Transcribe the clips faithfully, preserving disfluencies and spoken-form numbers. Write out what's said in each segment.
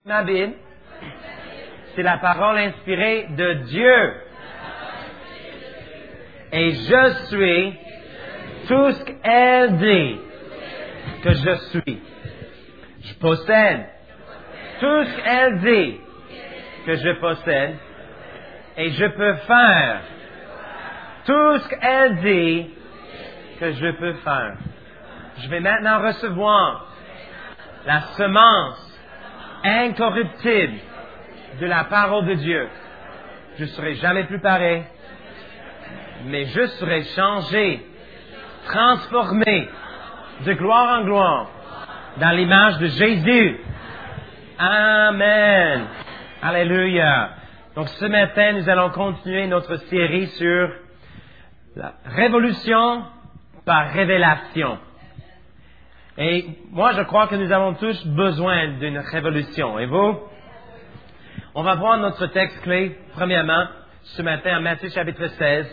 Ma Bible, c'est la parole inspirée de Dieu. Et je suis tout ce qu'elle dit que je suis. Je possède tout ce qu'elle dit que je possède. Et je peux faire tout ce qu'elle dit que je peux faire. Je vais maintenant recevoir la semence incorruptible de la parole de Dieu. Je ne serai jamais plus pareil, mais je serai changé, transformé de gloire en gloire dans l'image de Jésus. Amen. Alléluia. Donc ce matin, nous allons continuer notre série sur la révolution par révélation. Et moi, je crois que nous avons tous besoin d'une révolution. Et vous? On va voir notre texte clé, premièrement, ce matin, en Matthieu chapitre seize.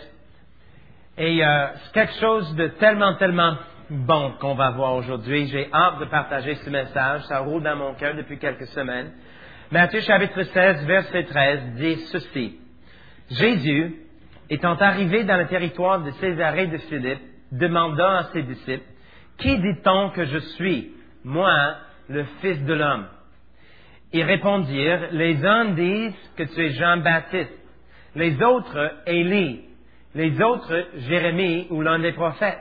Et euh, c'est quelque chose de tellement, tellement bon qu'on va voir aujourd'hui. J'ai hâte de partager ce message. Ça roule dans mon cœur depuis quelques semaines. Matthieu chapitre seize, verset treize, dit ceci. Jésus, étant arrivé dans le territoire de Césarée de Philippe, demanda à ses disciples, « Qui dit-on que je suis, moi, le Fils de l'homme ?» Ils répondirent, « Les uns disent que tu es Jean-Baptiste, les autres Élie, les autres Jérémie ou l'un des prophètes.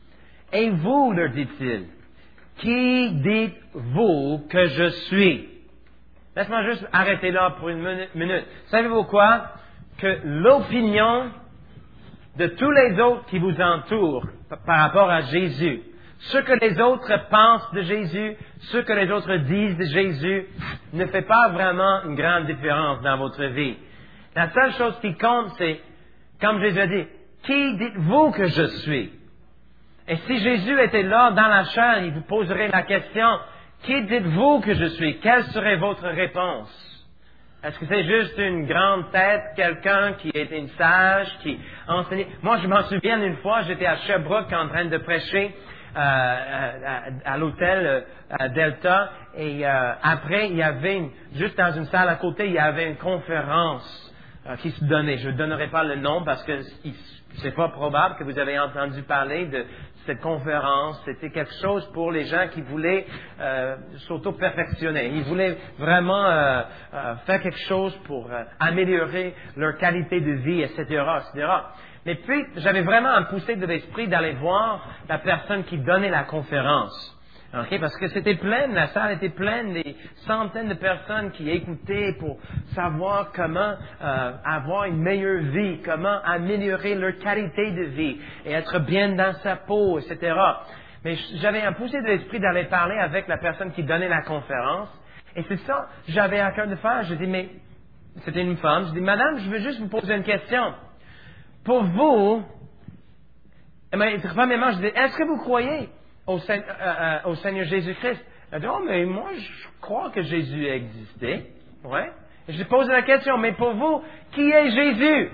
Et vous, leur dit-il, qui dites-vous que je suis? » Laisse-moi juste arrêter là pour une minute. Savez-vous quoi? Que l'opinion de tous les autres qui vous entourent par rapport à Jésus, ce que les autres pensent de Jésus, ce que les autres disent de Jésus, ne fait pas vraiment une grande différence dans votre vie. La seule chose qui compte, c'est, comme Jésus a dit, qui dites-vous que je suis? Et si Jésus était là dans la chair, il vous poserait la question, qui dites-vous que je suis? Quelle serait votre réponse? Est-ce que c'est juste une grande tête, quelqu'un qui était une sage, qui enseignait? Moi, je m'en souviens une fois, j'étais à Sherbrooke en train de prêcher euh, à, à l'hôtel euh, Delta, et euh, après, il y avait, une, juste dans une salle à côté, il y avait une conférence euh, qui se donnait. Je ne donnerai pas le nom parce que c'est pas probable que vous avez entendu parler de cette conférence. C'était quelque chose pour les gens qui voulaient euh, s'auto-perfectionner. Ils voulaient vraiment euh, euh, faire quelque chose pour euh, améliorer leur qualité de vie, et cetera, et cetera. Mais puis, j'avais vraiment un poussé de l'esprit d'aller voir la personne qui donnait la conférence. Okay? Parce que c'était plein, la salle était pleine, des centaines de personnes qui écoutaient pour savoir comment euh, avoir une meilleure vie, comment améliorer leur qualité de vie et être bien dans sa peau, et cetera. Mais j'avais un poussé de l'esprit d'aller parler avec la personne qui donnait la conférence. Et c'est ça, j'avais à cœur de faire. Je dis, mais c'était une femme. Je dis, madame, je veux juste vous poser une question. Pour vous, premièrement, je dis, est-ce que vous croyez Au, Seigneur, euh, euh, au Seigneur Jésus-Christ? Elle dit, oh, mais moi, je crois que Jésus a existé. Ouais. Je lui pose la question, mais pour vous, qui est Jésus?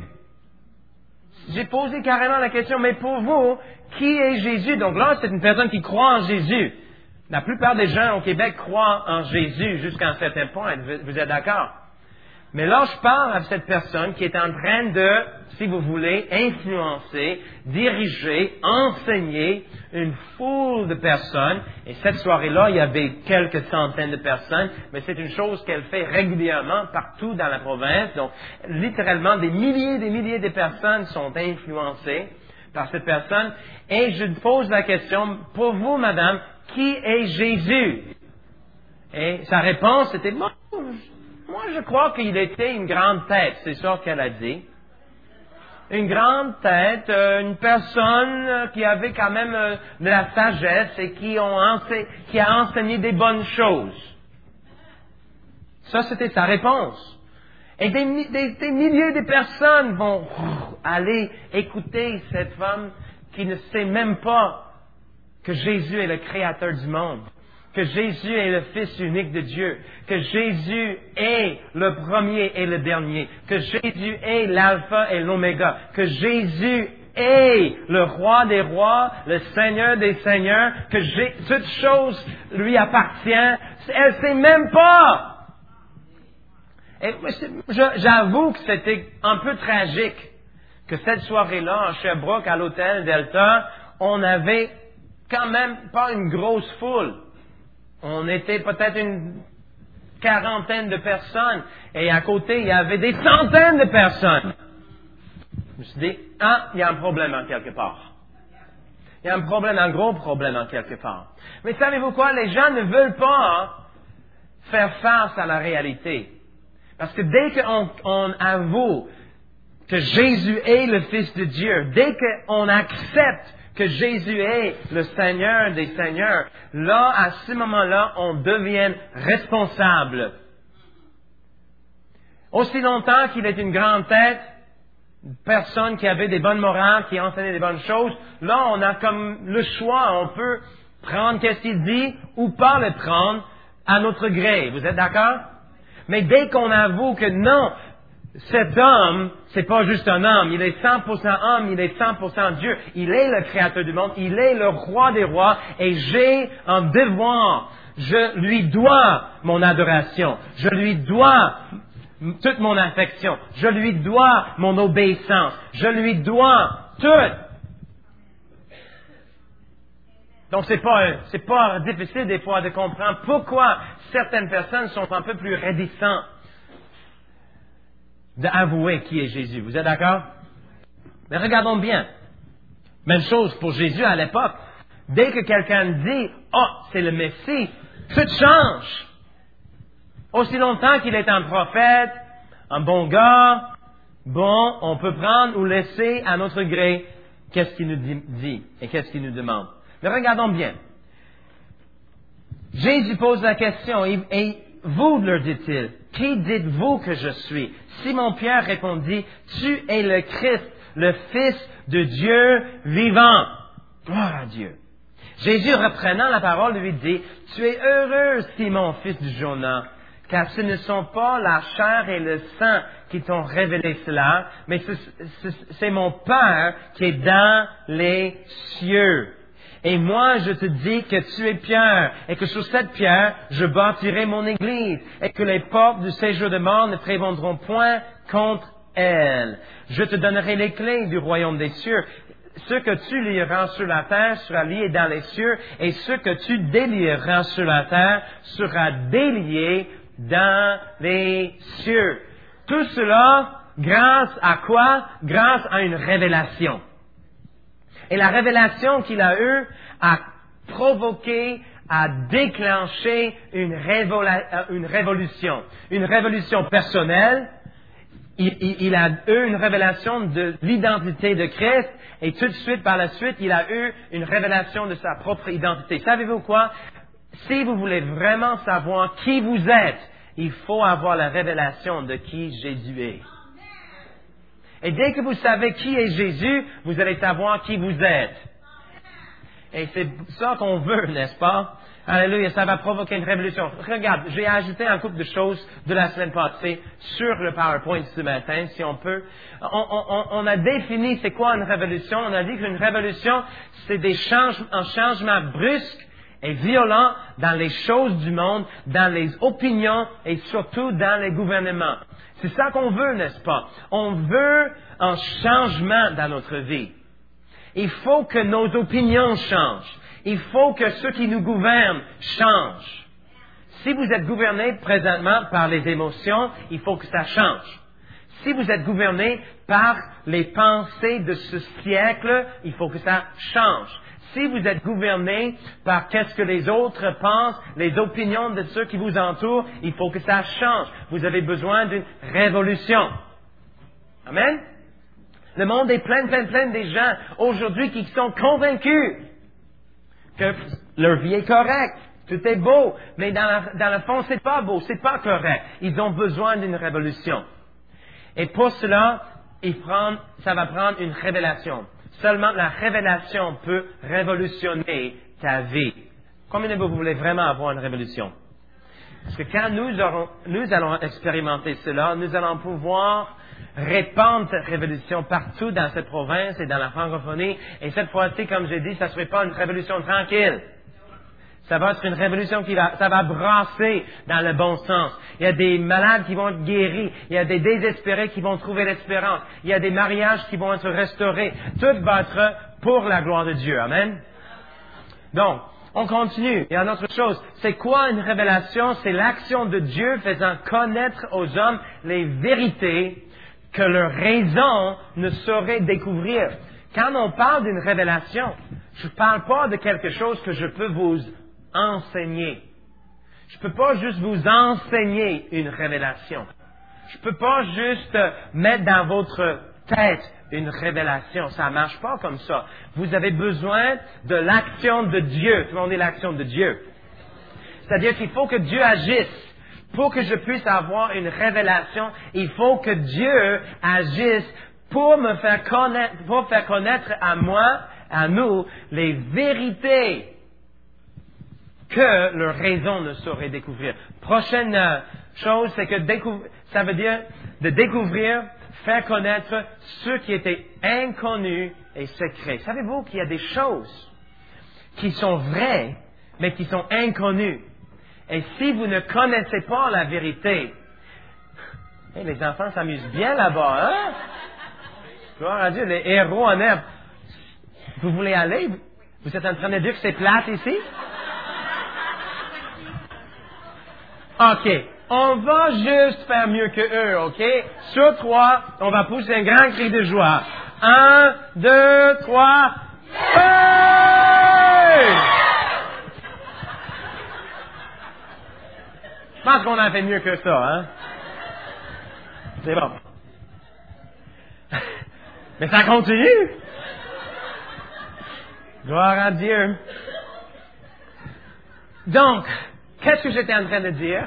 J'ai posé carrément la question, mais pour vous, qui est Jésus? Donc là, c'est une personne qui croit en Jésus. La plupart des gens au Québec croient en Jésus jusqu'à un certain point. Vous êtes d'accord? Mais là, je parle à cette personne qui est en train de, si vous voulez, influencer, diriger, enseigner une foule de personnes. Et cette soirée-là, il y avait quelques centaines de personnes, mais c'est une chose qu'elle fait régulièrement partout dans la province. Donc, littéralement, des milliers et des milliers de personnes sont influencées par cette personne. Et je pose la question, pour vous, madame, qui est Jésus? Et sa réponse était, moi, Moi, je crois qu'il était une grande tête, c'est ça qu'elle a dit. Une grande tête, euh, une personne euh, qui avait quand même euh, de la sagesse et qui, ont ense- qui a enseigné des bonnes choses. Ça, c'était sa réponse. Et des, des, des milliers de personnes vont aller écouter cette femme qui ne sait même pas que Jésus est le créateur du monde. Que Jésus est le Fils unique de Dieu, que Jésus est le premier et le dernier, que Jésus est l'alpha et l'oméga, que Jésus est le roi des rois, le Seigneur des seigneurs, que J'ai, toute chose lui appartient. Elle ne sait même pas Et je- j'avoue que c'était un peu tragique que cette soirée-là, à Sherbrooke, à l'hôtel Delta, on n'avait quand même pas une grosse foule. On était peut-être une quarantaine de personnes. Et à côté, il y avait des centaines de personnes. Je me suis dit, ah, il y a un problème en quelque part. Il y a un problème, un gros problème en quelque part. Mais savez-vous quoi? Les gens ne veulent pas faire face à la réalité. Parce que dès qu'on on avoue que Jésus est le Fils de Dieu, dès qu'on accepte que Jésus est le Seigneur des Seigneurs, là, à ce moment-là, on devient responsable. Aussi longtemps qu'il est une grande tête, une personne qui avait des bonnes morales, qui enseignait des bonnes choses, là, on a comme le choix. On peut prendre qu'est-ce qu'il dit ou pas le prendre à notre gré. Vous êtes d'accord? Mais dès qu'on avoue que non, cet homme, c'est pas juste un homme, il est cent pour cent homme, il est cent pour cent Dieu, il est le créateur du monde, il est le roi des rois, et j'ai un devoir. Je lui dois mon adoration, je lui dois toute mon affection, je lui dois mon obéissance, je lui dois tout. Donc c'est pas, c'est pas difficile des fois de comprendre pourquoi certaines personnes sont un peu plus réticentes d'avouer qui est Jésus. Vous êtes d'accord? Mais regardons bien. Même chose pour Jésus à l'époque. Dès que quelqu'un dit, oh, c'est le Messie, tout change. Aussi longtemps qu'il est un prophète, un bon gars, bon, on peut prendre ou laisser à notre gré qu'est-ce qu'il nous dit et qu'est-ce qu'il nous demande. Mais regardons bien. Jésus pose la question, et, et vous, leur dit-il, qui dites-vous que je suis? Simon-Pierre répondit, tu es le Christ, le Fils de Dieu vivant. Gloire à Dieu. Jésus, reprenant la parole, lui dit, tu es heureux, Simon, fils du Jonas, car ce ne sont pas la chair et le sang qui t'ont révélé cela, mais c'est mon Père qui est dans les cieux. Et moi, je te dis que tu es Pierre, et que sur cette pierre, je bâtirai mon église, et que les portes du séjour de mort ne prévaudront point contre elle. Je te donnerai les clés du royaume des cieux. Ce que tu lieras sur la terre sera lié dans les cieux, et ce que tu délieras sur la terre sera délié dans les cieux. Tout cela, grâce à quoi? Grâce à une révélation. Et la révélation qu'il a eue a provoqué, a déclenché une, révola- une révolution. Une révolution personnelle. Il, il, il a eu une révélation de l'identité de Christ et tout de suite, par la suite, il a eu une révélation de sa propre identité. Savez-vous quoi? Si vous voulez vraiment savoir qui vous êtes, il faut avoir la révélation de qui Jésus est. Et dès que vous savez qui est Jésus, vous allez savoir qui vous êtes. Et c'est ça qu'on veut, n'est-ce pas? Alléluia, ça va provoquer une révolution. Regarde, j'ai ajouté un couple de choses de la semaine passée sur le PowerPoint ce matin, si on peut. On, on, on a défini c'est quoi une révolution. On a dit qu'une révolution, c'est des changements, un changement brusque et violent dans les choses du monde, dans les opinions et surtout dans les gouvernements. C'est ça qu'on veut, n'est-ce pas? On veut un changement dans notre vie. Il faut que nos opinions changent. Il faut que ceux qui nous gouvernent changent. Si vous êtes gouverné présentement par les émotions, il faut que ça change. Si vous êtes gouverné par les pensées de ce siècle, il faut que ça change. Si vous êtes gouverné par qu'est-ce que les autres pensent, les opinions de ceux qui vous entourent, il faut que ça change. Vous avez besoin d'une révolution. Amen? Le monde est plein, plein, plein des gens aujourd'hui qui sont convaincus que leur vie est correcte, tout est beau, mais dans, la, dans le fond, c'est pas beau, c'est pas correct. Ils ont besoin d'une révolution. Et pour cela, ils prennent, ça va prendre une révélation. Seulement la révélation peut révolutionner ta vie. Combien de vous voulez vraiment avoir une révolution? Parce que quand nous, aurons, nous allons expérimenter cela, nous allons pouvoir répandre cette révolution partout dans cette province et dans la francophonie. Et cette fois-ci, comme j'ai dit, ça ne serait pas une révolution tranquille. Ça va être une révolution qui va, ça va brasser dans le bon sens. Il y a des malades qui vont être guéris. Il y a des désespérés qui vont trouver l'espérance. Il y a des mariages qui vont être restaurés. Tout va être pour la gloire de Dieu. Amen. Donc, on continue. Il y a une autre chose. C'est quoi une révélation? C'est l'action de Dieu faisant connaître aux hommes les vérités que leur raison ne saurait découvrir. Quand on parle d'une révélation, je ne parle pas de quelque chose que je peux vous enseigner. Je ne peux pas juste vous enseigner une révélation. Je ne peux pas juste mettre dans votre tête une révélation. Ça ne marche pas comme ça. Vous avez besoin de l'action de Dieu. Tout le monde dit l'action de Dieu. C'est-à-dire qu'il faut que Dieu agisse. Pour que je puisse avoir une révélation, il faut que Dieu agisse pour me faire connaître, pour faire connaître à moi, à nous, les vérités que leur raison ne saurait découvrir. Prochaine euh, chose, c'est que découvrir, ça veut dire de découvrir, faire connaître ceux qui étaient inconnus et secrets. Savez-vous qu'il y a des choses qui sont vraies, mais qui sont inconnues? Et si vous ne connaissez pas la vérité, hey, les enfants s'amusent bien là-bas, hein? Gloire à Dieu, les héros en herbe. Vous voulez aller? Vous êtes en train de dire que c'est plate ici? OK. On va juste faire mieux que eux, OK? Sur trois, on va pousser un grand cri de joie. Un, deux, trois. Hey! Je pense qu'on a fait mieux que ça, hein? C'est bon. Mais ça continue. Gloire à Dieu. Donc, qu'est-ce que j'étais en train de dire?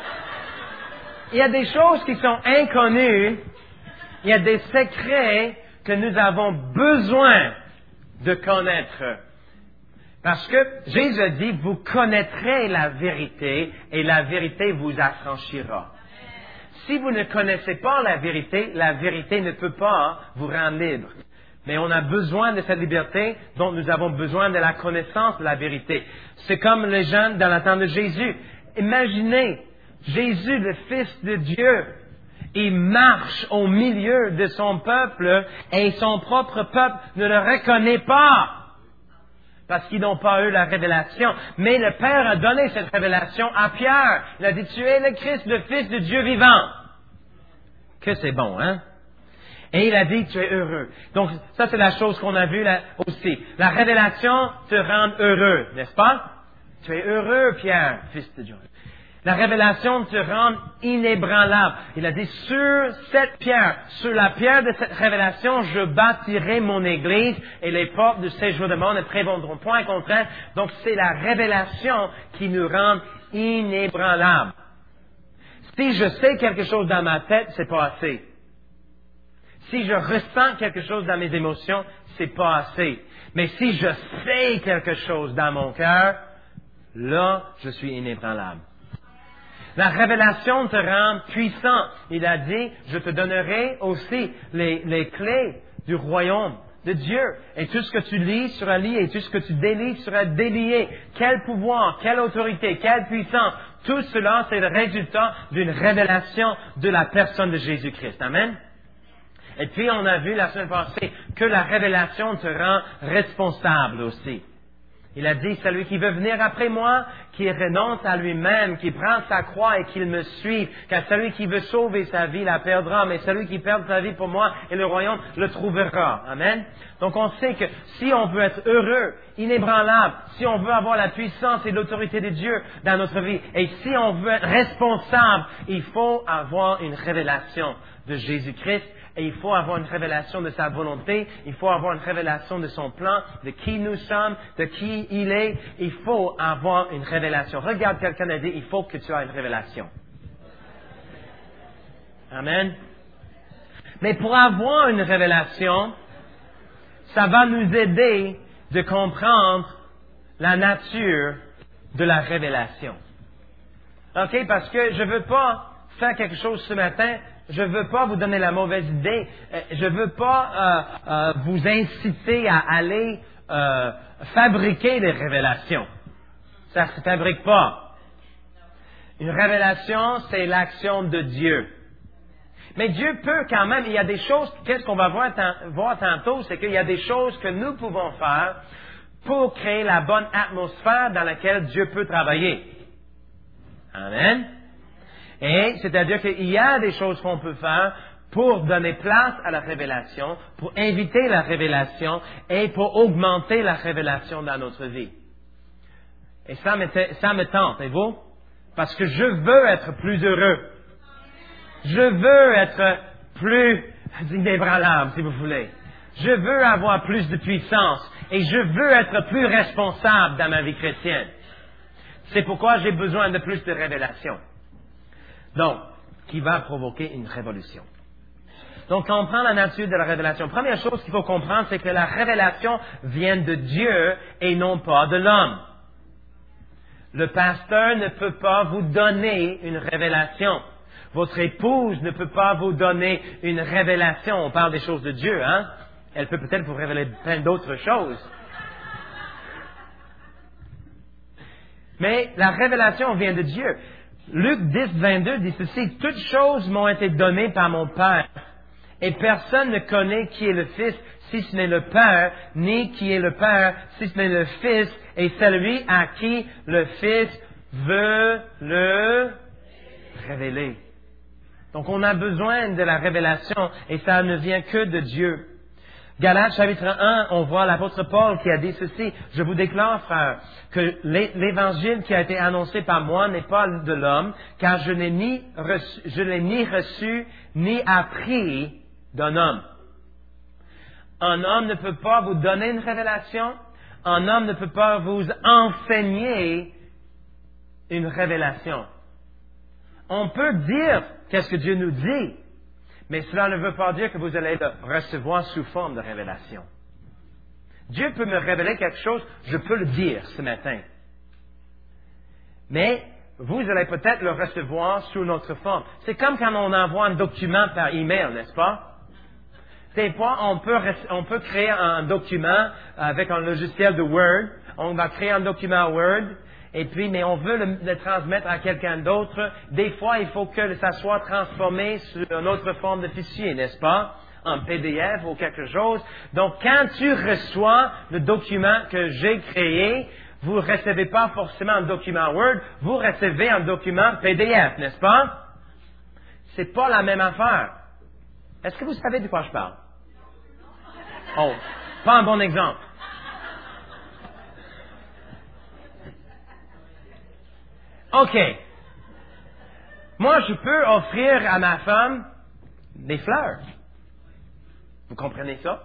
Il y a des choses qui sont inconnues. Il y a des secrets que nous avons besoin de connaître. Parce que Jésus a dit, vous connaîtrez la vérité et la vérité vous affranchira. Si vous ne connaissez pas la vérité, la vérité ne peut pas vous rendre libre. Mais on a besoin de cette liberté, donc nous avons besoin de la connaissance de la vérité. C'est comme les gens dans le temps de Jésus. Imaginez, Jésus, le Fils de Dieu, il marche au milieu de son peuple et son propre peuple ne le reconnaît pas. Parce qu'ils n'ont pas eu la révélation. Mais le Père a donné cette révélation à Pierre. Il a dit, tu es le Christ, le Fils de Dieu vivant. Que c'est bon, hein? Et il a dit, tu es heureux. Donc, ça, c'est la chose qu'on a vue là aussi. La révélation te rend heureux, n'est-ce pas? Tu es heureux, Pierre, Fils de Dieu. La révélation te rend inébranlable. Il a dit, sur cette pierre, sur la pierre de cette révélation, je bâtirai mon église et les portes du séjour de monde ne prévaudront point contre elle. Donc, c'est la révélation qui nous rend inébranlables. Si je sais quelque chose dans ma tête, c'est pas assez. Si je ressens quelque chose dans mes émotions, c'est pas assez. Mais si je sais quelque chose dans mon cœur, là, je suis inébranlable. La révélation te rend puissant. Il a dit, je te donnerai aussi les, les clés du royaume de Dieu. Et tout ce que tu lis sera lié, et tout ce que tu délies sera délié. Quel pouvoir, quelle autorité, quelle puissance. Tout cela, c'est le résultat d'une révélation de la personne de Jésus-Christ. Amen. Et puis, on a vu la semaine passée que la révélation te rend responsable aussi. Il a dit, celui qui veut venir après moi, qui renonce à lui-même, qui prend sa croix et qu'il me suive, car celui qui veut sauver sa vie la perdra, mais celui qui perd sa vie pour moi et le royaume le trouvera. Amen. Donc on sait que si on veut être heureux, inébranlable, si on veut avoir la puissance et l'autorité de Dieu dans notre vie, et si on veut être responsable, il faut avoir une révélation de Jésus-Christ. Et il faut avoir une révélation de sa volonté, il faut avoir une révélation de son plan, de qui nous sommes, de qui il est. Il faut avoir une révélation. Regarde quelqu'un et dis, il faut que tu aies une révélation. Amen. Mais pour avoir une révélation, ça va nous aider de comprendre la nature de la révélation. OK? Parce que je ne veux pas faire quelque chose ce matin. Je ne veux pas vous donner la mauvaise idée. Je ne veux pas euh, euh, vous inciter à aller euh, fabriquer des révélations. Ça ne se fabrique pas. Une révélation, c'est l'action de Dieu. Mais Dieu peut quand même, il y a des choses, qu'est-ce qu'on va voir, voir tantôt, c'est qu'il y a des choses que nous pouvons faire pour créer la bonne atmosphère dans laquelle Dieu peut travailler. Amen. Et c'est-à-dire qu'il y a des choses qu'on peut faire pour donner place à la révélation, pour inviter la révélation et pour augmenter la révélation dans notre vie. Et ça me, ça me tente, et vous? Parce que je veux être plus heureux. Je veux être plus inébranlable, si vous voulez. Je veux avoir plus de puissance et je veux être plus responsable dans ma vie chrétienne. C'est pourquoi j'ai besoin de plus de révélation. Donc, qui va provoquer une révolution. Donc, quand on prend la nature de la révélation, première chose qu'il faut comprendre, c'est que la révélation vient de Dieu et non pas de l'homme. Le pasteur ne peut pas vous donner une révélation. Votre épouse ne peut pas vous donner une révélation. On parle des choses de Dieu, hein? Elle peut peut-être vous révéler plein d'autres choses. Mais la révélation vient de Dieu. Luc dix, vingt-deux dit ceci, « Toutes choses m'ont été données par mon Père, et personne ne connaît qui est le Fils, si ce n'est le Père, ni qui est le Père, si ce n'est le Fils, et celui à qui le Fils veut le révéler. » Donc, on a besoin de la révélation, et ça ne vient que de Dieu. Galates chapitre un, on voit l'apôtre Paul qui a dit ceci, « Je vous déclare, frères, que l'évangile qui a été annoncé par moi n'est pas de l'homme, car je n'ai ni reçu, je l'ai ni reçu, ni appris d'un homme. » Un homme ne peut pas vous donner une révélation, un homme ne peut pas vous enseigner une révélation. On peut dire qu'est-ce que Dieu nous dit, mais cela ne veut pas dire que vous allez le recevoir sous forme de révélation. Dieu peut me révéler quelque chose, je peux le dire ce matin. Mais vous allez peut-être le recevoir sous une autre forme. C'est comme quand on envoie un document par email, n'est-ce pas? Des fois, on peut, on peut créer un document avec un logiciel de Word. On va créer un document Word. Et puis, mais on veut le, le transmettre à quelqu'un d'autre. Des fois, il faut que ça soit transformé sur une autre forme de fichier, n'est-ce pas? En P D F ou quelque chose. Donc, quand tu reçois le document que j'ai créé, vous ne recevez pas forcément un document Word, vous recevez un document P D F, n'est-ce pas? C'est pas la même affaire. Est-ce que vous savez de quoi je parle? Oh, pas un bon exemple. OK. Moi, je peux offrir à ma femme des fleurs. Vous comprenez ça?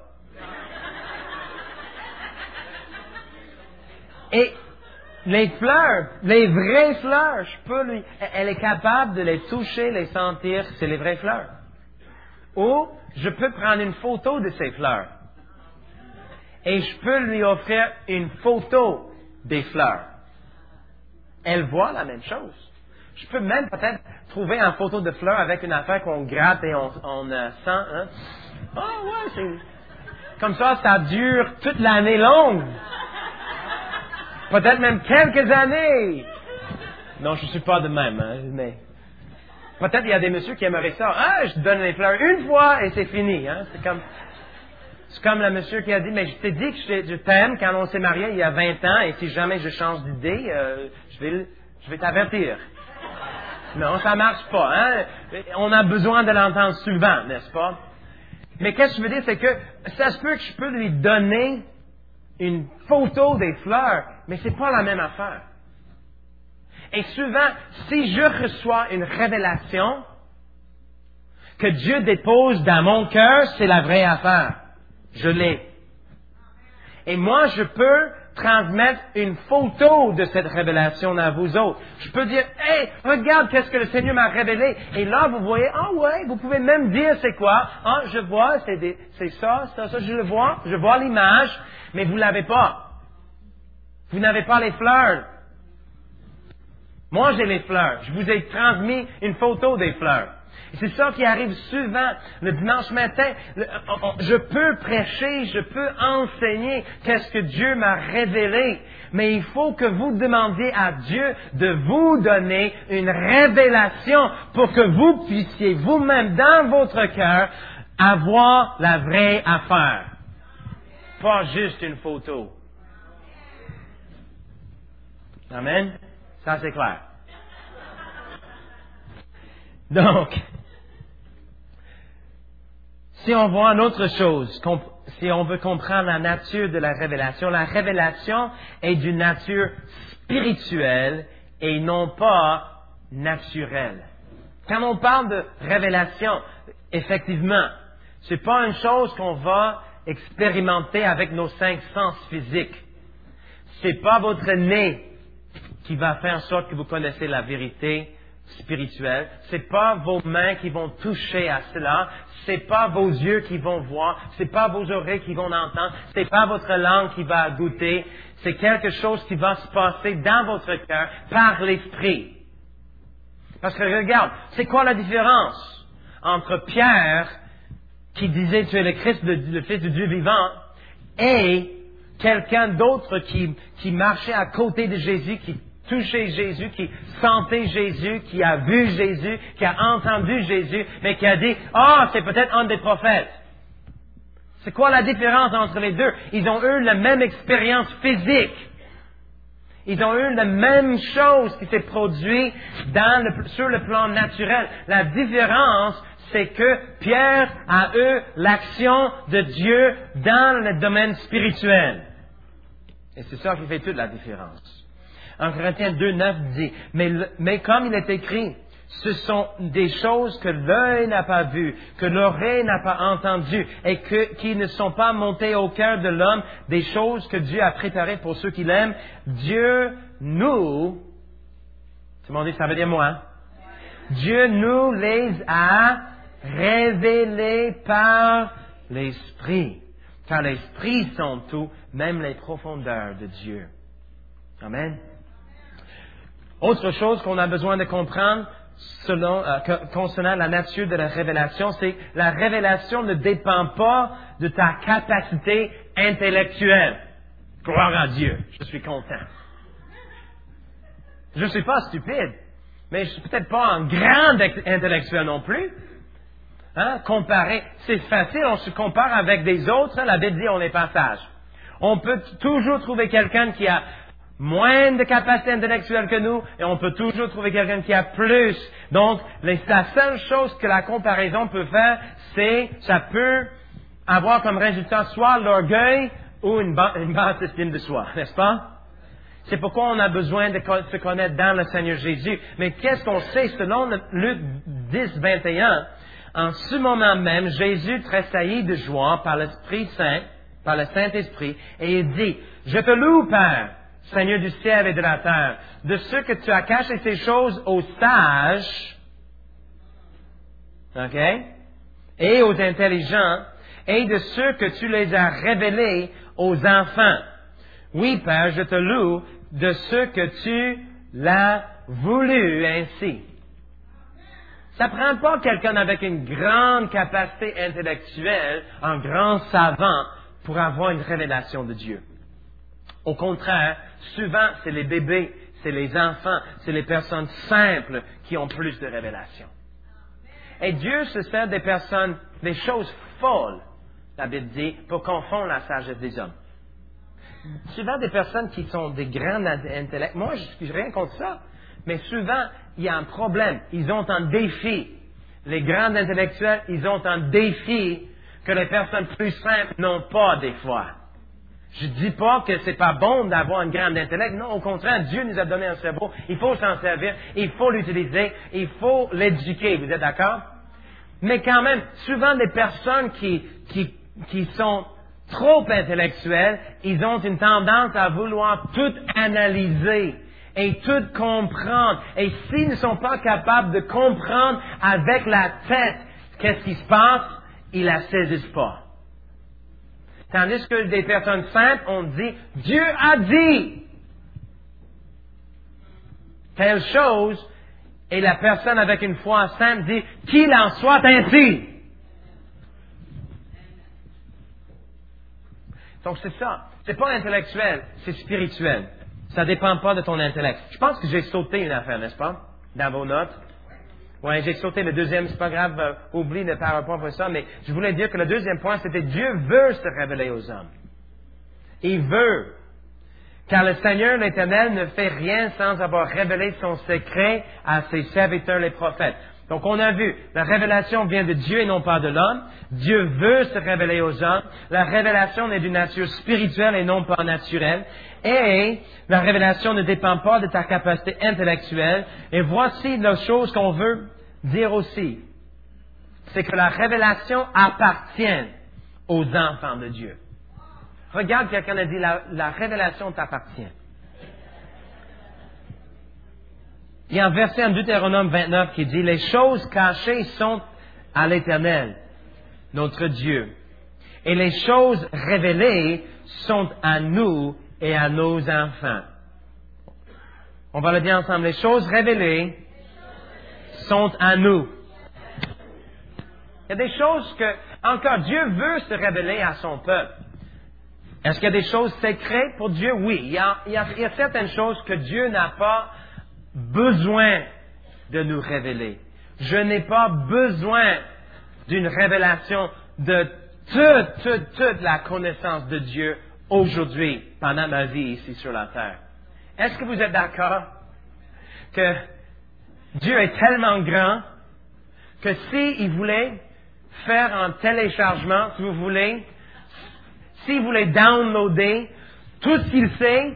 Et les fleurs, les vraies fleurs, je peux lui, elle est capable de les toucher, les sentir, c'est les vraies fleurs. Ou je peux prendre une photo de ces fleurs. Et je peux lui offrir une photo des fleurs. Elle voit la même chose. Je peux même peut-être trouver une photo de fleurs avec une affaire qu'on gratte et on, on euh, sent. Hein? Ah ouais, c'est... Comme ça, ça dure toute l'année longue. Peut-être même quelques années. Non, je ne suis pas de même, hein, mais... Peut-être il y a des messieurs qui aimeraient ça. Ah, je te donne les fleurs une fois et c'est fini. Hein? C'est comme... C'est comme le monsieur qui a dit, mais je t'ai dit que je, je t'aime quand on s'est marié il y a vingt ans et si jamais je change d'idée, euh, je vais, je vais t'avertir. Non, ça marche pas. Hein? On a besoin de l'entendre souvent, n'est-ce pas? Mais qu'est-ce que je veux dire, c'est que ça se peut que je peux lui donner une photo des fleurs, mais c'est pas la même affaire. Et souvent, si je reçois une révélation que Dieu dépose dans mon cœur, c'est la vraie affaire. Je l'ai. Et moi, je peux transmettre une photo de cette révélation à vous autres. Je peux dire, « Hey, regarde qu'est-ce que le Seigneur m'a révélé. » Et là, vous voyez, « Ah oh, ouais, vous pouvez même dire c'est quoi. Ah, je vois, c'est, des, c'est ça, ça, ça, je le vois. Je vois l'image, mais vous l'avez pas. Vous n'avez pas les fleurs. Moi, j'ai les fleurs. Je vous ai transmis une photo des fleurs. Et c'est ça qui arrive souvent le dimanche matin. Le, on, on, je peux prêcher, je peux enseigner qu'est-ce que Dieu m'a révélé. Mais il faut que vous demandiez à Dieu de vous donner une révélation pour que vous puissiez vous-même, dans votre cœur, avoir la vraie affaire. Pas juste une photo. Amen? Ça, c'est clair. Donc, si on voit une autre chose, si on veut comprendre la nature de la révélation, la révélation est d'une nature spirituelle et non pas naturelle. Quand on parle de révélation, effectivement, c'est pas une chose qu'on va expérimenter avec nos cinq sens physiques. C'est pas votre nez qui va faire en sorte que vous connaissez la vérité spirituelle. C'est pas vos mains qui vont toucher à cela. C'est pas vos yeux qui vont voir. C'est pas vos oreilles qui vont entendre. C'est pas votre langue qui va goûter. C'est quelque chose qui va se passer dans votre cœur par l'Esprit. Parce que regarde, c'est quoi la différence entre Pierre, qui disait tu es le Christ, le, le Fils du Dieu vivant, et quelqu'un d'autre qui, qui marchait à côté de Jésus, qui touchait Jésus, qui sentait Jésus, qui a vu Jésus, qui a entendu Jésus, mais qui a dit « Ah, oh, c'est peut-être un des prophètes ». C'est quoi la différence entre les deux? Ils ont eu la même expérience physique. Ils ont eu la même chose qui s'est produite dans le, sur le plan naturel. La différence, c'est que Pierre a eu l'action de Dieu dans le domaine spirituel. Et c'est ça qui fait toute la différence. En Corinthiens deux, neuf dit, mais, mais comme il est écrit, ce sont des choses que l'œil n'a pas vues, que l'oreille n'a pas entendues, et que, qui ne sont pas montées au cœur de l'homme, des choses que Dieu a préparées pour ceux qui l'aiment. Dieu nous, tout le monde dit, ça veut dire moi, hein? Dieu nous les a révélés par l'Esprit. Car l'Esprit sont tout, même les profondeurs de Dieu. Amen. Autre chose qu'on a besoin de comprendre selon, euh, concernant la nature de la révélation, c'est que la révélation ne dépend pas de ta capacité intellectuelle. Gloire à Dieu, je suis content. Je ne suis pas stupide, mais je suis peut-être pas un grand intellectuel non plus. Hein? Comparer, c'est facile, on se compare avec des autres, la Bible dit on les partage. On peut toujours trouver quelqu'un qui a moins de capacité intellectuelle que nous, et on peut toujours trouver quelqu'un qui a plus. Donc, les, la seule chose que la comparaison peut faire, c'est, ça peut avoir comme résultat soit l'orgueil ou une, ba- une basse estime de soi, n'est-ce pas? C'est pourquoi on a besoin de se connaître dans le Seigneur Jésus. Mais qu'est-ce qu'on sait selon le Luc dix, vingt et un? En ce moment même, Jésus tressaillit de joie par l'Esprit Saint, par le Saint-Esprit, et il dit, « Je te loue, Père, Seigneur du ciel et de la terre, de ce que tu as caché ces choses aux sages, ok, et aux intelligents, et de ceux que tu les as révélés aux enfants. Oui, Père, je te loue de ce que tu l'as voulu ainsi. » Ça ne prend pas quelqu'un avec une grande capacité intellectuelle, un grand savant, pour avoir une révélation de Dieu. Au contraire, souvent, c'est les bébés, c'est les enfants, c'est les personnes simples qui ont plus de révélations. Et Dieu se sert des personnes, des choses folles, la Bible dit, pour confondre la sagesse des hommes. Souvent, des personnes qui sont des grands intellects, moi, je n'ai rien contre ça, mais souvent, il y a un problème. Ils ont un défi. Les grands intellectuels, ils ont un défi que les personnes plus simples n'ont pas des fois. Je dis pas que c'est pas bon d'avoir un grand intellect. Non, au contraire, Dieu nous a donné un cerveau. Il faut s'en servir. Il faut l'utiliser. Il faut l'éduquer. Vous êtes d'accord? Mais quand même, souvent des personnes qui, qui, qui sont trop intellectuelles, ils ont une tendance à vouloir tout analyser et tout comprendre. Et s'ils ne sont pas capables de comprendre avec la tête qu'est-ce qui se passe, ils la saisissent pas. Tandis que des personnes simples, on dit, Dieu a dit telle chose, Et la personne avec une foi sainte dit, qu'il en soit ainsi. Donc c'est ça. C'est pas intellectuel, c'est spirituel. Ça dépend pas de ton intellect. Je pense que j'ai sauté une affaire, n'est-ce pas? Dans vos notes. Ouais, j'ai sauté le deuxième, c'est pas grave, euh, oublie le PowerPoint pour ça, mais je voulais dire que le deuxième point, c'était Dieu veut se révéler aux hommes. Il veut. Car le Seigneur, l'Éternel, ne fait rien sans avoir révélé son secret à ses serviteurs, les prophètes. Donc, on a vu, la révélation vient de Dieu et non pas de l'homme. Dieu veut se révéler aux hommes. La révélation est d'une nature spirituelle et non pas naturelle. Et la révélation ne dépend pas de ta capacité intellectuelle. Et voici la chose qu'on veut dire aussi. C'est que la révélation appartient aux enfants de Dieu. Regarde, quelqu'un a dit, la, la révélation t'appartient. Il y a un verset en Deutéronome vingt-neuf qui dit, les choses cachées sont à l'Éternel, notre Dieu. Et les choses révélées sont à nous et à nos enfants. On va le dire ensemble. Les choses révélées sont à nous. Il y a des choses que, encore, Dieu veut se révéler à son peuple. Est-ce qu'il y a des choses secrètes pour Dieu? Oui. Il y a, il y a, il y a certaines choses que Dieu n'a pas besoin de nous révéler. Je n'ai pas besoin d'une révélation de toute, toute, toute la connaissance de Dieu aujourd'hui, pendant ma vie ici sur la terre. Est-ce que vous êtes d'accord que Dieu est tellement grand que s'il voulait faire un téléchargement, si vous voulez, s'il voulait downloader tout ce qu'il sait,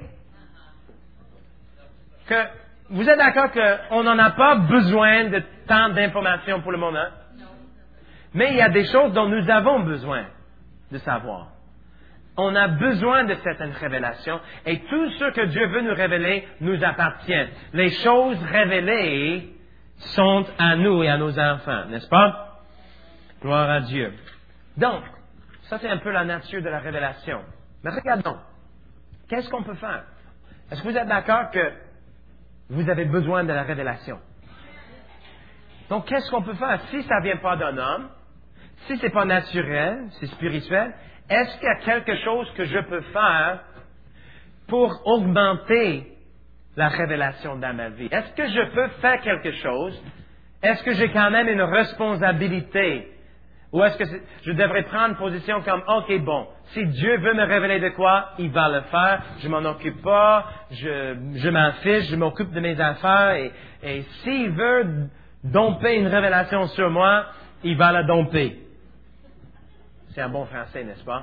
que vous êtes d'accord qu'on n'en a pas besoin de tant d'informations pour le moment? Mais il y a des choses dont nous avons besoin de savoir. On a besoin de certaines révélations et tout ce que Dieu veut nous révéler nous appartient. Les choses révélées sont à nous et à nos enfants, n'est-ce pas? Gloire à Dieu. Donc, ça c'est un peu la nature de la révélation. Mais regardons, qu'est-ce qu'on peut faire? Est-ce que vous êtes d'accord que vous avez besoin de la révélation? Donc, qu'est-ce qu'on peut faire? Si ça ne vient pas d'un homme, si ce n'est pas naturel, c'est spirituel, est-ce qu'il y a quelque chose que je peux faire pour augmenter la révélation dans ma vie? Est-ce que je peux faire quelque chose? Est-ce que j'ai quand même une responsabilité? Ou est-ce que je devrais prendre position comme, OK, bon, si Dieu veut me révéler de quoi, il va le faire, je m'en occupe pas, je, je m'en fiche, je m'occupe de mes affaires, et, et s'il veut domper une révélation sur moi, il va la domper. C'est un bon français, n'est-ce pas?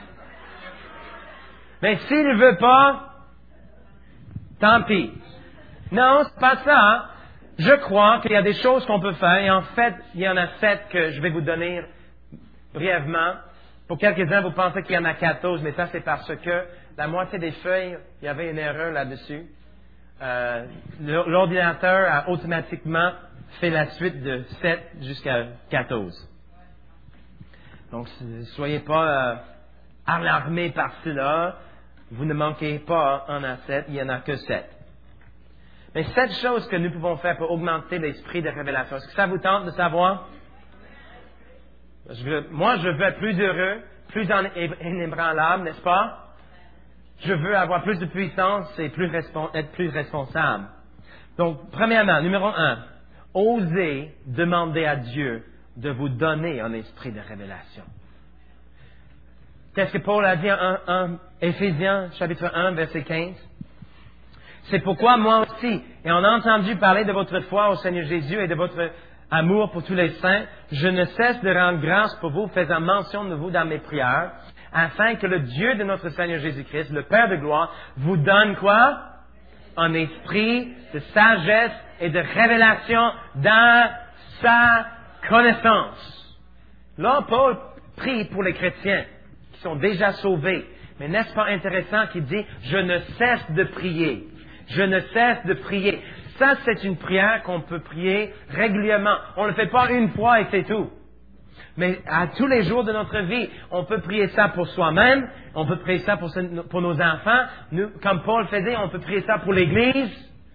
Mais s'il ne veut pas, tant pis. Non, c'est pas ça. Je crois qu'il y a des choses qu'on peut faire, et en fait, il y en a sept que je vais vous donner brièvement. Pour quelques-uns, vous pensez qu'il y en a quatorze, mais ça, c'est parce que la moitié des feuilles, il y avait une erreur là-dessus. Euh, l'ordinateur a automatiquement fait la suite de sept jusqu'à quatorze. Donc, ne soyez pas euh, alarmés par cela. Vous ne manquez pas en a sept, il n'y en a que sept. Mais sept choses que nous pouvons faire pour augmenter l'esprit de révélation. Est-ce que ça vous tente de savoir? Je veux, moi, je veux être plus heureux, plus inébranlable, n'est-ce pas? Je veux avoir plus de puissance et plus respons- être plus responsable. Donc, premièrement, numéro un, osez demander à Dieu de vous donner un esprit de révélation. Qu'est-ce que Paul a dit en, en Éphésiens, chapitre un, verset quinze? C'est pourquoi moi aussi, et on a entendu parler de votre foi au Seigneur Jésus et de votre amour pour tous les saints, je ne cesse de rendre grâce pour vous, faisant mention de vous dans mes prières, afin que le Dieu de notre Seigneur Jésus-Christ, le Père de gloire, vous donne quoi? Un esprit de sagesse et de révélation dans sa connaissance. Là, Paul prie pour les chrétiens qui sont déjà sauvés. Mais n'est-ce pas intéressant qu'il dit, je ne cesse de prier. Je ne cesse de prier. Ça, c'est une prière qu'on peut prier régulièrement. On ne le fait pas une fois et c'est tout. Mais à tous les jours de notre vie, on peut prier ça pour soi-même, on peut prier ça pour, pour nos enfants. Nous, comme Paul faisait, on peut prier ça pour l'Église.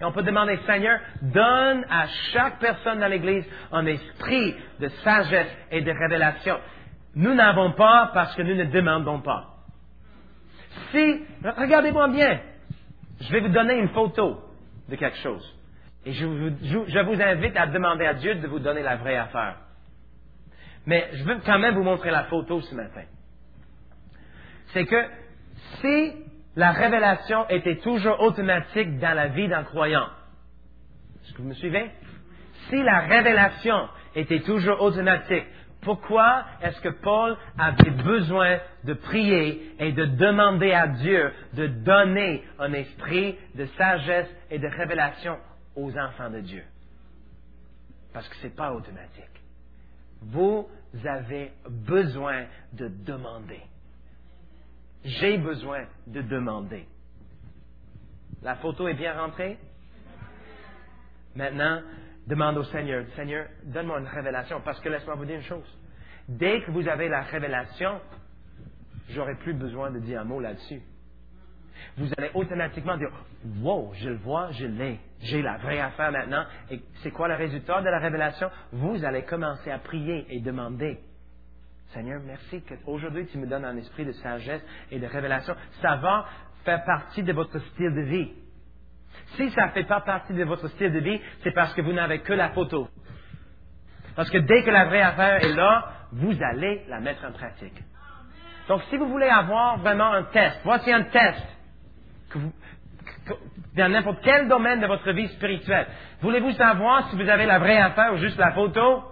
Et on peut demander, Seigneur, donne à chaque personne dans l'Église un esprit de sagesse et de révélation. Nous n'avons pas parce que nous ne demandons pas. Si, regardez-moi bien, je vais vous donner une photo de quelque chose. Et je vous, je, je vous invite à demander à Dieu de vous donner la vraie affaire. Mais je veux quand même vous montrer la photo ce matin. C'est que si la révélation était toujours automatique dans la vie d'un croyant, est-ce que vous me suivez? Si la révélation était toujours automatique, pourquoi est-ce que Paul avait besoin de prier et de demander à Dieu de donner un esprit de sagesse et de révélation aux enfants de Dieu? Parce que ce n'est pas automatique. Vous avez besoin de demander. J'ai besoin de demander. La photo est bien rentrée? Maintenant, demande au Seigneur, Seigneur, donne-moi une révélation, parce que laisse-moi vous dire une chose. Dès que vous avez la révélation, j'aurai plus besoin de dire un mot là-dessus. Vous allez automatiquement dire, wow, je le vois, je l'ai, j'ai la vraie affaire maintenant. Et c'est quoi le résultat de la révélation? Vous allez commencer à prier et demander, Seigneur, merci qu'aujourd'hui tu me donnes un esprit de sagesse et de révélation. Ça va faire partie de votre style de vie. Si ça ne fait pas partie de votre style de vie, c'est parce que vous n'avez que la photo. Parce que dès que la vraie affaire est là, vous allez la mettre en pratique. Donc, si vous voulez avoir vraiment un test, voici un test que vous, que, dans n'importe quel domaine de votre vie spirituelle. Voulez-vous savoir si vous avez la vraie affaire ou juste la photo?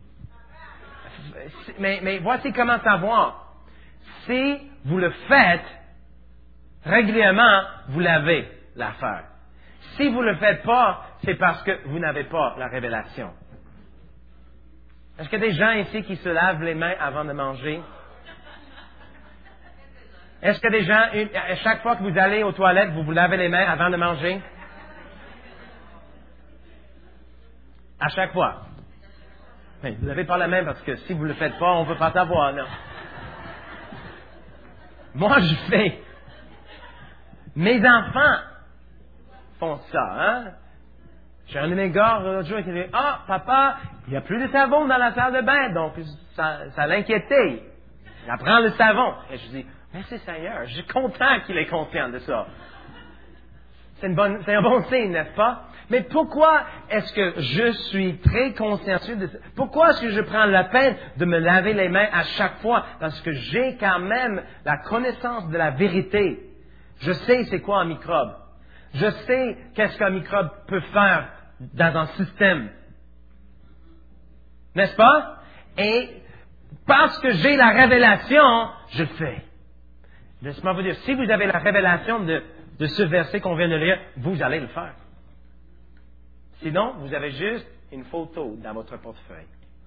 Mais, mais voici comment savoir. Si vous le faites régulièrement, vous l'avez, l'affaire. Si vous ne le faites pas, c'est parce que vous n'avez pas la révélation. Est-ce qu'il y a des gens ici qui se lavent les mains avant de manger? Est-ce qu'il y a des gens, à chaque fois que vous allez aux toilettes, vous vous lavez les mains avant de manger? À chaque fois. Mais vous lavez pas la main parce que si vous ne le faites pas, on ne peut pas savoir, non. Moi, je fais. Mes enfants font ça, hein? J'ai un de mes gars l'autre jour qui dit, ah, papa, il n'y a plus de savon dans la salle de bain, donc ça, ça l'inquiétait. Il apprend le savon. Et je dis, merci Seigneur, je suis content qu'il est conscient de ça. C'est, une bonne, c'est un bon signe, n'est-ce pas? Mais pourquoi est-ce que je suis très consciencieux de ça? Pourquoi est-ce que je prends la peine de me laver les mains à chaque fois? Parce que j'ai quand même la connaissance de la vérité. Je sais c'est quoi un microbe. Je sais qu'est-ce qu'un microbe peut faire dans un système. N'est-ce pas? Et parce que j'ai la révélation, je le fais. Laissez-moi vous dire, si vous avez la révélation de, de ce verset qu'on vient de lire, vous allez le faire. Sinon, vous avez juste une photo dans votre portefeuille.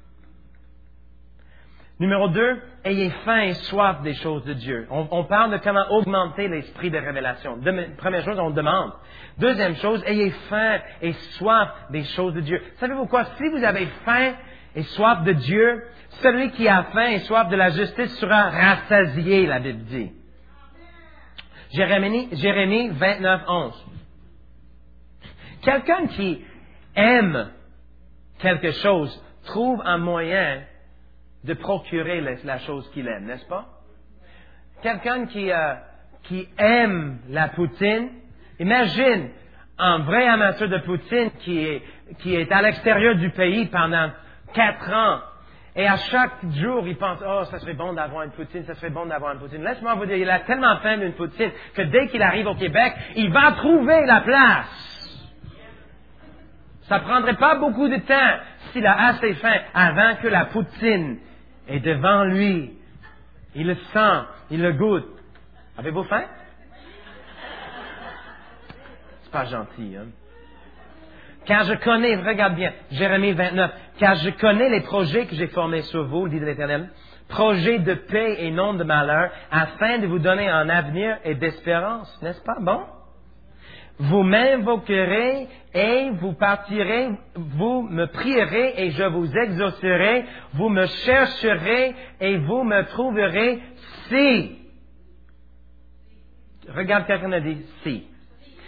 Numéro deux, ayez faim et soif des choses de Dieu. On, on parle de comment augmenter l'esprit de révélation. De, première chose, on demande. Deuxième chose, ayez faim et soif des choses de Dieu. Savez-vous quoi? Si vous avez faim et soif de Dieu, celui qui a faim et soif de la justice sera rassasié, la Bible dit. Jérémie, Jérémie vingt-neuf, onze. Quelqu'un qui aime quelque chose trouve un moyen de procurer la chose qu'il aime, n'est-ce pas? Quelqu'un qui, euh, qui aime la poutine, imagine un vrai amateur de poutine qui est, qui est à l'extérieur du pays pendant quatre ans et à chaque jour il pense, oh, ça serait bon d'avoir une poutine, ça serait bon d'avoir une poutine. Laisse-moi vous dire, il a tellement faim d'une poutine que dès qu'il arrive au Québec, il va trouver la place. Ça prendrait pas beaucoup de temps s'il a assez faim avant que la poutine est devant lui. Il le sent, il le goûte. Avez-vous faim? C'est pas gentil, hein? Car je connais, regarde bien, Jérémie vingt-neuf, car je connais les projets que j'ai formés sur vous, dit l'Éternel, projets de paix et non de malheur, afin de vous donner un avenir et d'espérance. N'est-ce pas bon? Vous m'invoquerez et vous partirez, vous me prierez et je vous exaucerai, vous me chercherez et vous me trouverez si. Regarde quelqu'un a dit si.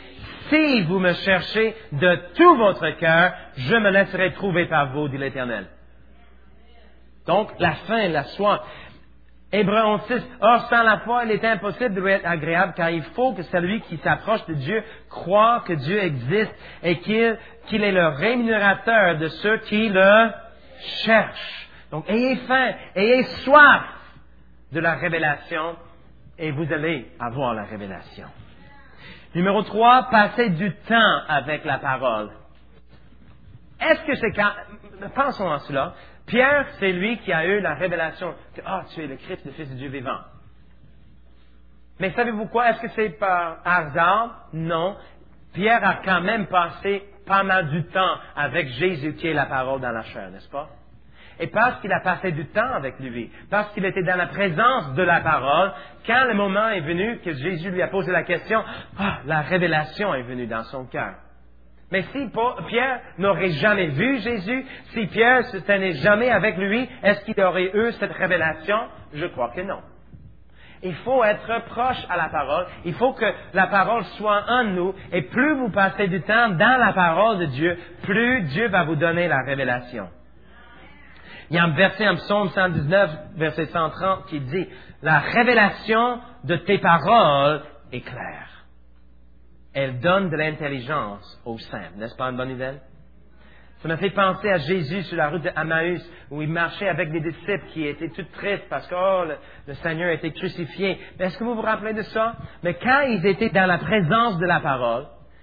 si vous me cherchez de tout votre cœur, je me laisserai trouver par vous, dit l'Éternel. Donc, la faim, la soif. Hébreux onze six. Or, sans la foi, il est impossible de lui être agréable, car il faut que celui qui s'approche de Dieu croit que Dieu existe et qu'il, qu'il est le rémunérateur de ceux qui le cherchent. Donc, ayez faim, ayez soif de la révélation et vous allez avoir la révélation. Numéro trois, passez du temps avec la parole. Est-ce que c'est quand... Pensons à cela. Pierre, c'est lui qui a eu la révélation que, ah, tu es le Christ, le Fils de Dieu vivant. Mais savez-vous quoi? Est-ce que c'est par hasard? Non. Pierre a quand même passé pas mal du temps avec Jésus qui est la parole dans la chair, n'est-ce pas? Et parce qu'il a passé du temps avec lui, parce qu'il était dans la présence de la parole, quand le moment est venu que Jésus lui a posé la question, ah, la révélation est venue dans son cœur. Mais si Pierre n'aurait jamais vu Jésus, si Pierre se tenait jamais avec lui, est-ce qu'il aurait eu cette révélation? Je crois que non. Il faut être proche à la parole. Il faut que la parole soit en nous. Et plus vous passez du temps dans la parole de Dieu, plus Dieu va vous donner la révélation. Il y a un verset en Psaume cent dix-neuf, verset cent trente, qui dit « La révélation de tes paroles est claire. Elle donne de l'intelligence aux simples. » N'est-ce pas une bonne nouvelle? Ça m'a fait penser à Jésus sur la route de Emmaüs, où il marchait avec des disciples qui étaient tout tristes parce que oh, le, le Seigneur était crucifié. Mais est-ce que vous vous rappelez de ça? Mais quand ils étaient dans la présence de la parole,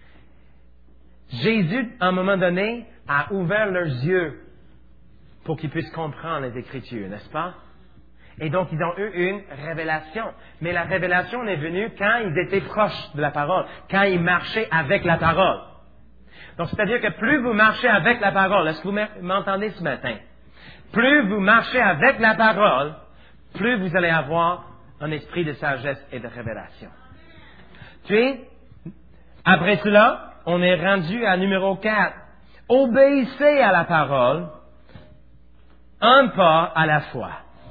Jésus, à un moment donné, a ouvert leurs yeux pour qu'ils puissent comprendre les Écritures, n'est-ce pas? Et donc, ils ont eu une révélation. Mais la révélation est venue quand ils étaient proches de la parole, quand ils marchaient avec la parole. Donc, c'est-à-dire que plus vous marchez avec la parole, est-ce que vous m'entendez ce matin? Plus vous marchez avec la parole, plus vous allez avoir un esprit de sagesse et de révélation. Puis, après cela, on est rendu à numéro quatre. Obéissez à la parole, un pas à la fois.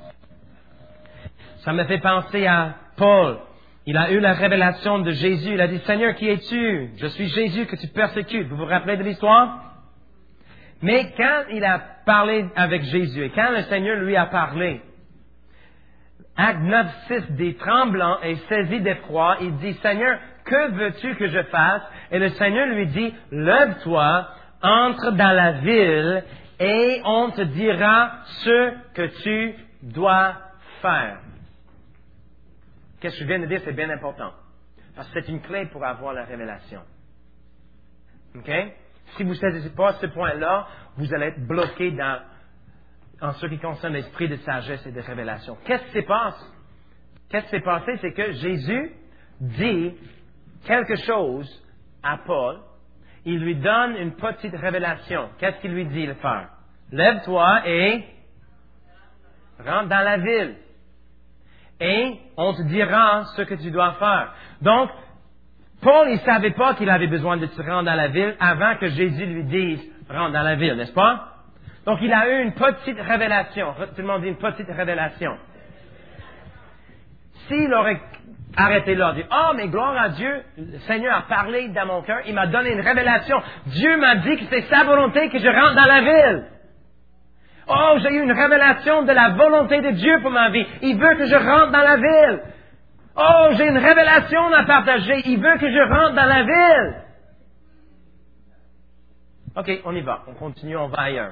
Ça me fait penser à Paul. Il a eu la révélation de Jésus. Il a dit, Seigneur, qui es-tu? Je suis Jésus que tu persécutes. Vous vous rappelez de l'histoire? Mais quand il a parlé avec Jésus et quand le Seigneur lui a parlé, Acte neuf six dit, tremblant et saisi d'effroi, il dit, Seigneur, que veux-tu que je fasse? Et le Seigneur lui dit, lève-toi, entre dans la ville et on te dira ce que tu dois faire. Qu'est-ce que je viens de dire, c'est bien important. Parce que c'est une clé pour avoir la révélation. OK? Si vous ne saisissez pas ce point-là, vous allez être bloqué dans, en ce qui concerne l'esprit de sagesse et de révélation. Qu'est-ce qui se passe? Qu'est-ce qui s'est passé? C'est que Jésus dit quelque chose à Paul. Il lui donne une petite révélation. Qu'est-ce qu'il lui dit de faire? Lève-toi et rentre dans la ville. Et on te dira ce que tu dois faire. Donc, Paul, il ne savait pas qu'il avait besoin de se rendre dans la ville avant que Jésus lui dise « rentre dans la ville », n'est-ce pas? Donc, il a eu une petite révélation. Tout le monde dit une petite révélation. S'il aurait arrêté là, dit « oh, mais gloire à Dieu, le Seigneur a parlé dans mon cœur, il m'a donné une révélation. Dieu m'a dit que c'est sa volonté que je rentre dans la ville. » Oh, j'ai eu une révélation de la volonté de Dieu pour ma vie. Il veut que je rentre dans la ville. Oh, j'ai une révélation à partager. Il veut que je rentre dans la ville. OK, on y va. On continue, on va ailleurs.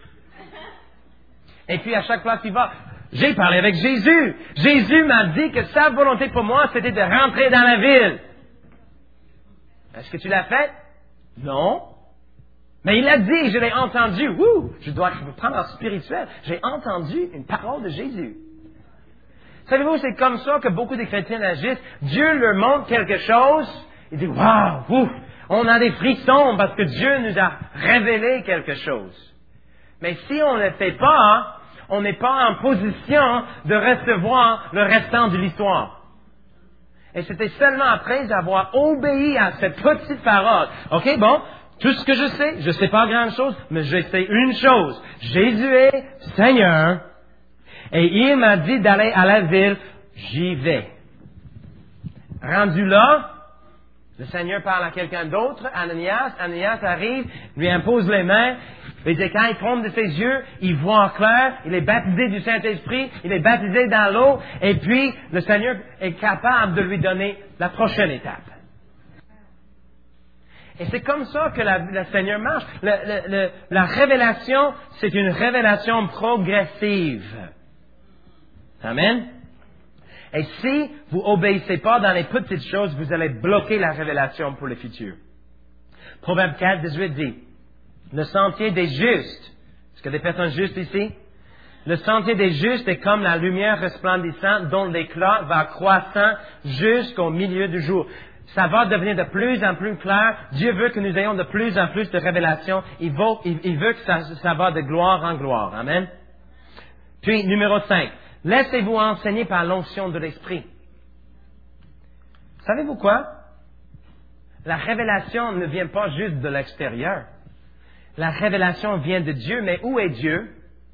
Et puis, à chaque place qu'il va, j'ai parlé avec Jésus. Jésus m'a dit que sa volonté pour moi, c'était de rentrer dans la ville. Est-ce que tu l'as fait? Non. Mais il a dit, je l'ai entendu. Ouh, je dois je prendre en spirituel. J'ai entendu une parole de Jésus. Savez-vous, c'est comme ça que beaucoup de chrétiens agissent. Dieu leur montre quelque chose. Il dit, waouh, ouf, on a des frissons parce que Dieu nous a révélé quelque chose. Mais si on ne le fait pas, on n'est pas en position de recevoir le restant de l'histoire. Et c'était seulement après avoir obéi à cette petite parole. OK, bon. Tout ce que je sais, je ne sais pas grand-chose, mais je sais une chose. Jésus est Seigneur. Et il m'a dit d'aller à la ville. J'y vais. Rendu là, Le Seigneur parle à quelqu'un d'autre, Ananias. Ananias arrive, lui impose les mains. Et quand il tombe de ses yeux, il voit en clair, il est baptisé du Saint-Esprit, il est baptisé dans l'eau, et puis le Seigneur est capable de lui donner la prochaine étape. Et c'est comme ça que la, le Seigneur marche. Le, le, le, la révélation, c'est une révélation progressive. Amen. Et si vous obéissez pas dans les petites choses, vous allez bloquer la révélation pour le futur. Proverbe quatre, dix-huit dit, le sentier des justes, est-ce qu'il y a des personnes justes ici? Le sentier des justes est comme la lumière resplendissante dont l'éclat va croissant jusqu'au milieu du jour. Ça va devenir de plus en plus clair. Dieu veut que nous ayons de plus en plus de révélations. Il veut, il, il veut que ça, ça va de gloire en gloire. Amen. Puis, numéro cinq. Laissez-vous enseigner par l'onction de l'Esprit. Savez-vous quoi? La révélation ne vient pas juste de l'extérieur. La révélation vient de Dieu, mais où est Dieu?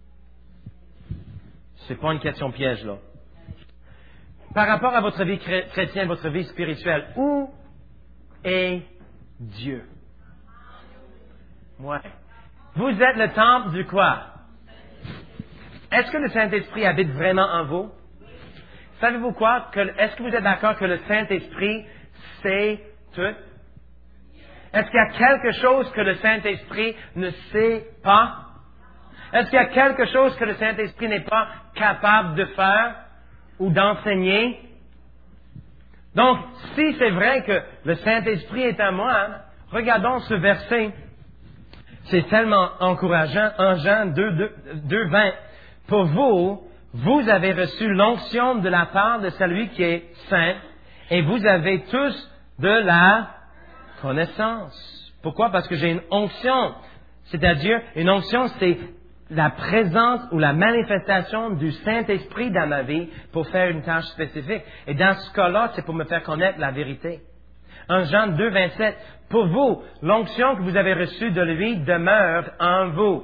C'est pas une question piège, là. Par rapport à votre vie chrétienne, votre vie spirituelle, où est Dieu? Ouais. Vous êtes le temple du quoi? Est-ce que le Saint-Esprit habite vraiment en vous? Savez-vous quoi? Que, est-ce que vous êtes d'accord que le Saint-Esprit sait tout? Est-ce qu'il y a quelque chose que le Saint-Esprit ne sait pas? Est-ce qu'il y a quelque chose que le Saint-Esprit n'est pas capable de faire ou d'enseigner? Donc, si c'est vrai que le Saint-Esprit est à moi, hein, regardons ce verset. C'est tellement encourageant. En Jean deux, vingt. Pour vous, vous avez reçu l'onction de la part de celui qui est saint, et vous avez tous de la connaissance. Pourquoi? Parce que j'ai une onction. C'est-à-dire, une onction, c'est la présence ou la manifestation du Saint-Esprit dans ma vie pour faire une tâche spécifique. Et dans ce cas-là, c'est pour me faire connaître la vérité. En Jean deux, vingt-sept, pour vous, l'onction que vous avez reçue de lui demeure en vous.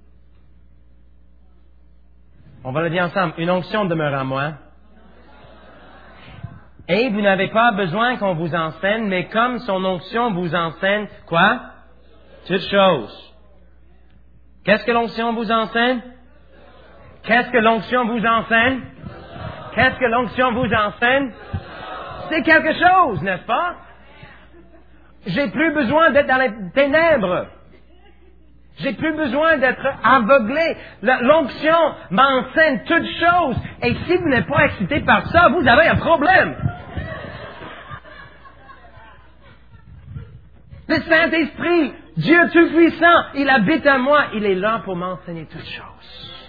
On va le dire ensemble. Une onction demeure en moi. Et vous n'avez pas besoin qu'on vous enseigne, mais comme son onction vous enseigne, quoi? Toutes choses. Qu'est-ce que l'onction vous enseigne? Qu'est-ce que l'onction vous enseigne? Qu'est-ce que l'onction vous enseigne? C'est quelque chose, n'est-ce pas? J'ai plus besoin d'être dans les ténèbres. J'ai plus besoin d'être aveuglé. L'onction m'enseigne toutes choses. Et si vous n'êtes pas excité par ça, vous avez un problème. Le Saint-Esprit, Dieu Tout-Puissant, il habite en moi. Il est là pour m'enseigner toutes choses.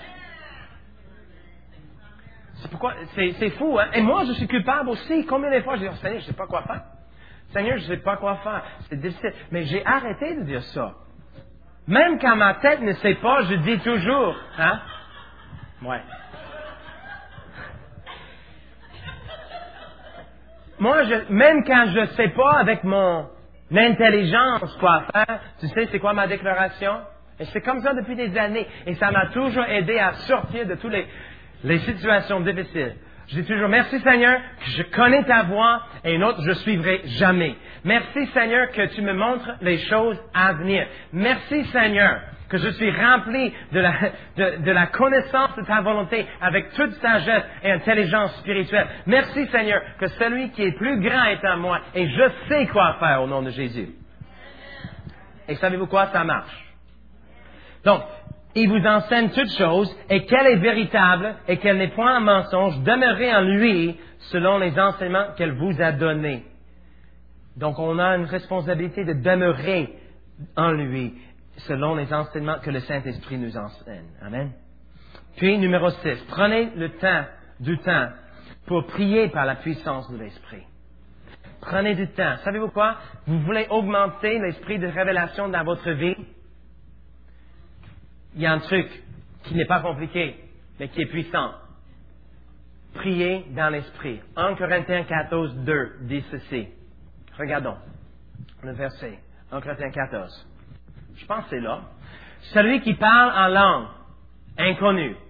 C'est pourquoi, c'est, c'est fou, hein? Et moi, je suis culpable aussi. Combien de fois, je dis, oh, Seigneur, je ne sais pas quoi faire. Seigneur, je ne sais pas quoi faire. C'est difficile. Mais j'ai arrêté de dire ça. Même quand ma tête ne sait pas, je dis toujours, hein? Ouais. Moi, je, même quand je ne sais pas avec mon intelligence quoi faire, tu sais, c'est quoi ma déclaration? Et c'est comme ça depuis des années. Et ça m'a toujours aidé à sortir de toutes les, les situations difficiles. Je dis toujours, merci Seigneur, que je connais ta voix et une autre, je suivrai jamais. Merci Seigneur que tu me montres les choses à venir. Merci Seigneur que je suis rempli de la, de, de la connaissance de ta volonté avec toute sagesse et intelligence spirituelle. Merci Seigneur que celui qui est plus grand est en moi et je sais quoi faire au nom de Jésus. Et savez-vous quoi? Ça marche. Donc, il vous enseigne toutes choses, et qu'elle est véritable, et qu'elle n'est point un mensonge, demeurez en lui, selon les enseignements qu'elle vous a donnés. Donc, on a une responsabilité de demeurer en lui, selon les enseignements que le Saint-Esprit nous enseigne. Amen. Puis, numéro six, prenez le temps, du temps, pour prier par la puissance de l'Esprit. Prenez du temps. Savez-vous quoi? Vous voulez augmenter l'esprit de révélation dans votre vie? Il y a un truc qui n'est pas compliqué, mais qui est puissant. Priez dans l'esprit. un Corinthiens quatorze, deux dit ceci. Regardons le verset. un Corinthiens quatorze. Je pense que c'est là. Celui qui parle en langue inconnue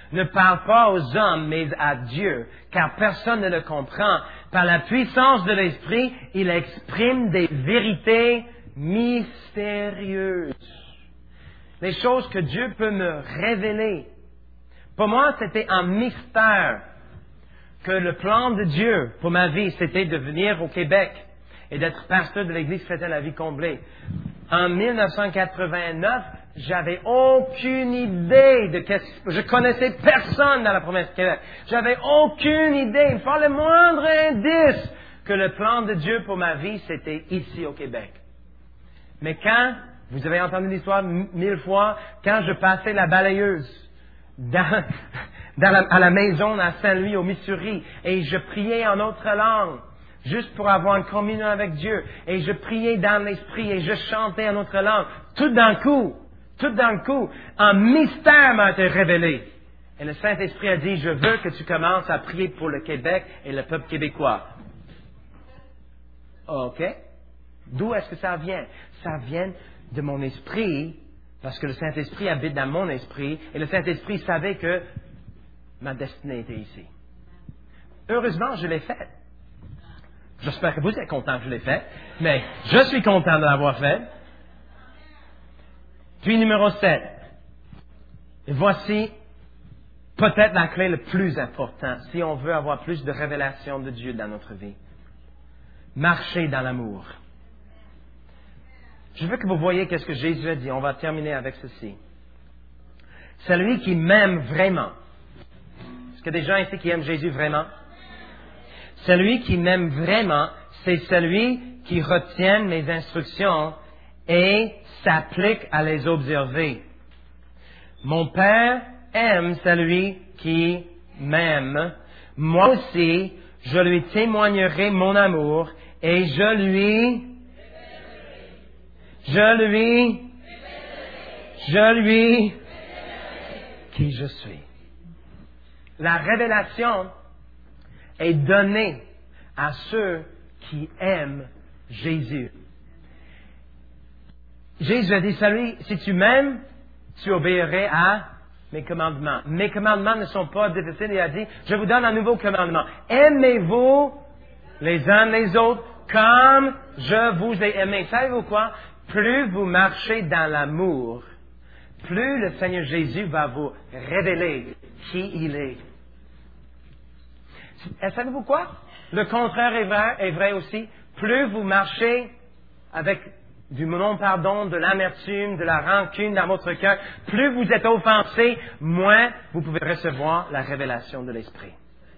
ne parle pas aux hommes, mais à Dieu, car personne ne le comprend. Par la puissance de l'Esprit, il exprime des vérités mystérieuses. Les choses que Dieu peut me révéler. Pour moi, c'était un mystère que le plan de Dieu pour ma vie, c'était de venir au Québec et d'être pasteur de l'Église chrétienne à vie comblée. En dix-neuf cent quatre-vingt-neuf, j'avais aucune idée de qu'est-ce que... Je connaissais personne dans la province de Québec. J'avais aucune idée, il me fallait le moindre indice que le plan de Dieu pour ma vie, c'était ici au Québec. Mais quand, vous avez entendu l'histoire mille fois, quand je passais la balayeuse dans, dans la, à la maison à Saint-Louis, au Missouri, et je priais en autre langue, juste pour avoir une communion avec Dieu, et je priais dans l'esprit, et je chantais en autre langue, tout d'un coup, tout d'un coup, un mystère m'a été révélé. Et le Saint-Esprit a dit, je veux que tu commences à prier pour le Québec et le peuple québécois. OK. D'où est-ce que ça vient? Ça vient de mon esprit, parce que le Saint-Esprit habite dans mon esprit, et le Saint-Esprit savait que ma destinée était ici. Heureusement, je l'ai fait. J'espère que vous êtes content que je l'ai fait, mais je suis content de l'avoir fait. Puis numéro sept. Et voici peut-être la clé la plus importante si on veut avoir plus de révélation de Dieu dans notre vie. Marcher dans l'amour. Je veux que vous voyez qu'est-ce que Jésus a dit. On va terminer avec ceci. Celui qui m'aime vraiment. Est-ce qu'il y a des gens ici qui aiment Jésus vraiment? Celui qui m'aime vraiment, c'est celui qui retient mes instructions et s'applique à les observer. Mon Père aime celui qui m'aime. Moi aussi, je lui témoignerai mon amour et je lui, je lui, je lui, qui je suis. La révélation est donnée à ceux qui aiment Jésus. Jésus a dit, celui, si tu m'aimes, tu obéirais à mes commandements. Mes commandements ne sont pas difficiles. Il a dit, je vous donne un nouveau commandement. Aimez-vous les uns les autres comme je vous ai aimé. Savez-vous quoi? Plus vous marchez dans l'amour, plus le Seigneur Jésus va vous révéler qui il est. Et savez-vous quoi? Le contraire est vrai, est vrai aussi. Plus vous marchez avec du non-pardon, de l'amertume, de la rancune dans votre cœur, plus vous êtes offensé, moins vous pouvez recevoir la révélation de l'Esprit.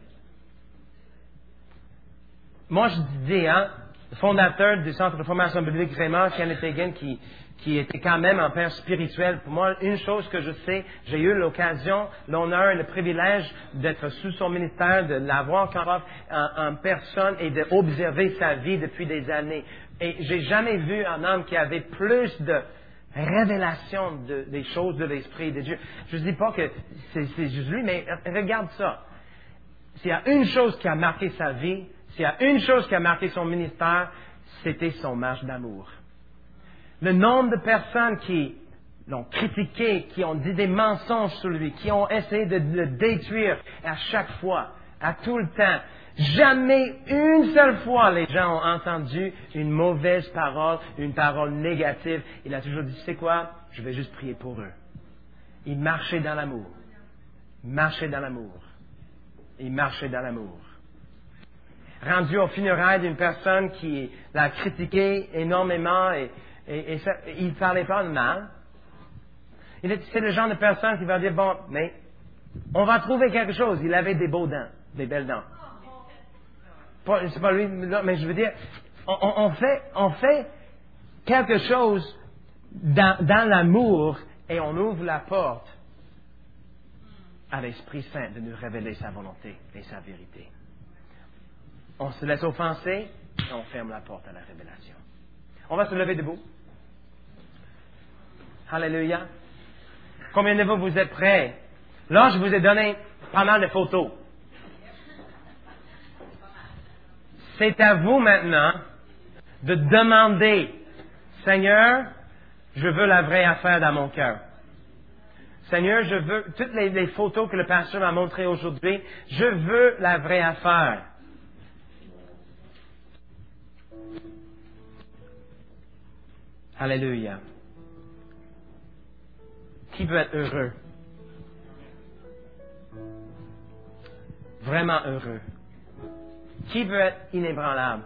Moi, je dis, hein, le fondateur du Centre de formation biblique Raymond, Kenneth Hagin, qui, qui était quand même un père spirituel, pour moi, une chose que je sais, j'ai eu l'occasion, l'honneur et le privilège d'être sous son ministère, de l'avoir comme en, en personne et d'observer sa vie depuis des années. Et j'ai jamais vu un homme qui avait plus de révélation de, des choses de l'Esprit de Dieu. Je ne dis pas que c'est, c'est juste lui, mais regarde ça. S'il y a une chose qui a marqué sa vie, s'il y a une chose qui a marqué son ministère, c'était son marche d'amour. Le nombre de personnes qui l'ont critiqué, qui ont dit des mensonges sur lui, qui ont essayé de le détruire à chaque fois, à tout le temps. Jamais une seule fois les gens ont entendu une mauvaise parole, une parole négative. Il a toujours dit, c'est quoi? Je vais juste prier pour eux. Il marchait dans l'amour. Il marchait dans l'amour. Il marchait dans l'amour. Rendu aux funérailles d'une personne qui l'a critiqué énormément et, et, et ça, il ne parlait pas de mal. Il est, c'est le genre de personne qui va dire, bon, mais on va trouver quelque chose. Il avait des beaux dents, des belles dents. Pas, c'est pas lui, mais je veux dire, on, on, fait, on fait quelque chose dans, dans l'amour et on ouvre la porte à l'Esprit Saint de nous révéler sa volonté et sa vérité. On se laisse offenser et on ferme la porte à la révélation. On va se lever debout. Alléluia. Combien de vous, vous êtes prêts? Là, je vous ai donné pas mal de photos. C'est à vous maintenant de demander, Seigneur, je veux la vraie affaire dans mon cœur. Seigneur, je veux, toutes les, les photos que le pasteur m'a montrées aujourd'hui, je veux la vraie affaire. Alléluia. Qui veut être heureux? Vraiment heureux. Qui veut être inébranlable?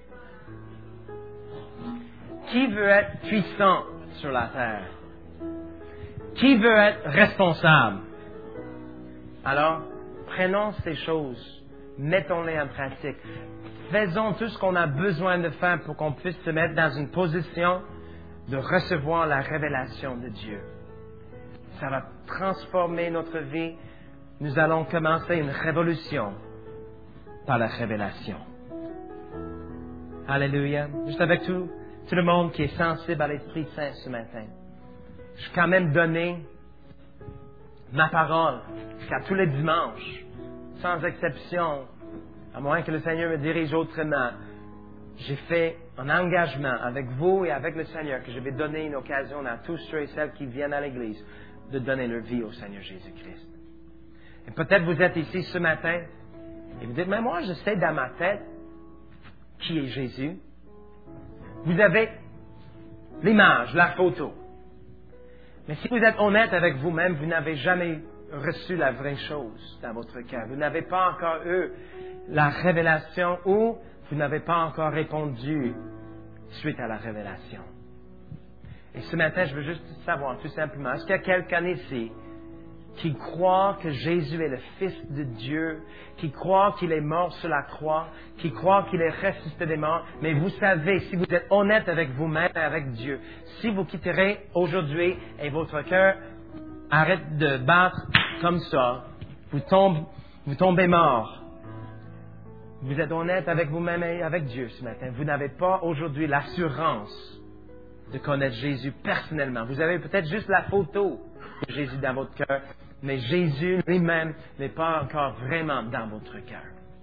Qui veut être puissant sur la terre? Qui veut être responsable? Alors, prenons ces choses, mettons-les en pratique. Faisons tout ce qu'on a besoin de faire pour qu'on puisse se mettre dans une position de recevoir la révélation de Dieu. Ça va transformer notre vie. Nous allons commencer une révolution par la révélation. Alléluia. Juste avec tout, tout le monde qui est sensible à l'Esprit Saint ce matin. Je vais quand même donner ma parole jusqu'à tous les dimanches, sans exception, à moins que le Seigneur me dirige autrement. J'ai fait un engagement avec vous et avec le Seigneur que je vais donner une occasion à tous ceux et celles qui viennent à l'Église de donner leur vie au Seigneur Jésus-Christ. Et peut-être vous êtes ici ce matin et vous dites, mais moi je sais dans ma tête qui est Jésus. Vous avez l'image, la photo. Mais si vous êtes honnête avec vous-même, vous n'avez jamais reçu la vraie chose dans votre cœur. Vous n'avez pas encore eu la révélation ou vous n'avez pas encore répondu suite à la révélation. Et ce matin, je veux juste savoir tout simplement, est-ce qu'il y a quelqu'un ici qui croit que Jésus est le Fils de Dieu, qui croit qu'il est mort sur la croix, qui croit qu'il est ressuscité des morts, mais vous savez, si vous êtes honnête avec vous-même et avec Dieu, si vous quitterez aujourd'hui et votre cœur arrête de battre comme ça, vous tombez, vous tombez mort. Vous êtes honnête avec vous-même et avec Dieu ce matin. Vous n'avez pas aujourd'hui l'assurance de connaître Jésus personnellement. Vous avez peut-être juste la photo de Jésus dans votre cœur, mais Jésus lui-même n'est pas encore vraiment dans votre cœur.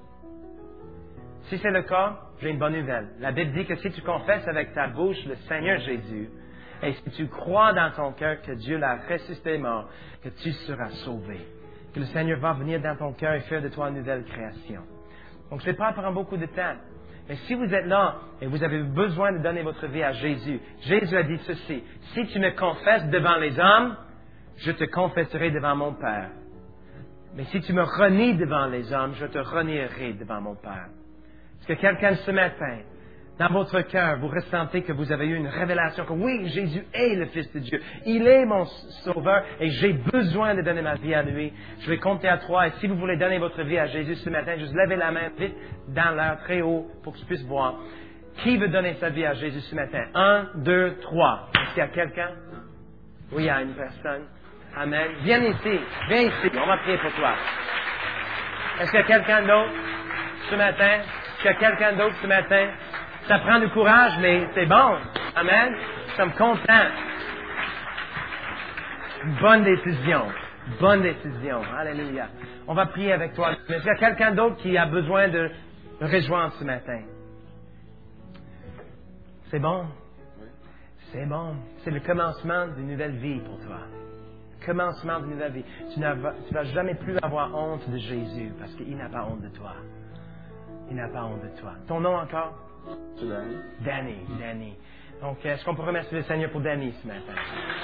Si c'est le cas, j'ai une bonne nouvelle. La Bible dit que si tu confesses avec ta bouche le Seigneur Jésus, et si tu crois dans ton cœur que Dieu l'a ressuscité mort, que tu seras sauvé, que le Seigneur va venir dans ton cœur et faire de toi une nouvelle création. Donc, ce n'est pas prendre beaucoup de temps. Mais si vous êtes là et vous avez besoin de donner votre vie à Jésus, Jésus a dit ceci, si tu me confesses devant les hommes, je te confesserai devant mon Père. Mais si tu me renies devant les hommes, je te renierai devant mon Père. Est-ce que quelqu'un ce matin, dans votre cœur, vous ressentez que vous avez eu une révélation que oui, Jésus est le Fils de Dieu. Il est mon Sauveur et j'ai besoin de donner ma vie à lui. Je vais compter à trois et si vous voulez donner votre vie à Jésus ce matin, juste levez la main vite dans l'air très haut pour que je puisse voir. Qui veut donner sa vie à Jésus ce matin? Un, deux, trois. Est-ce qu'il y a quelqu'un? Oui, il y a une personne. Amen. Viens ici. Viens ici. On va prier pour toi. Est-ce qu'il y a quelqu'un d'autre ce matin? Est-ce qu'il y a quelqu'un d'autre ce matin? Ça prend du courage, mais c'est bon. Amen. Nous sommes contents. Bonne décision. Bonne décision. Alléluia. On va prier avec toi. Est-ce qu'il y a quelqu'un d'autre qui a besoin de rejoindre ce matin? C'est bon. C'est bon. C'est le commencement d'une nouvelle vie pour toi. Commencement d'une nouvelle vie. Tu ne vas, tu vas jamais plus avoir honte de Jésus parce qu'il n'a pas honte de toi. Il n'a pas honte de toi. Ton nom encore? Danny. Danny, Danny. Donc, est-ce qu'on peut remercier le Seigneur pour Danny ce matin?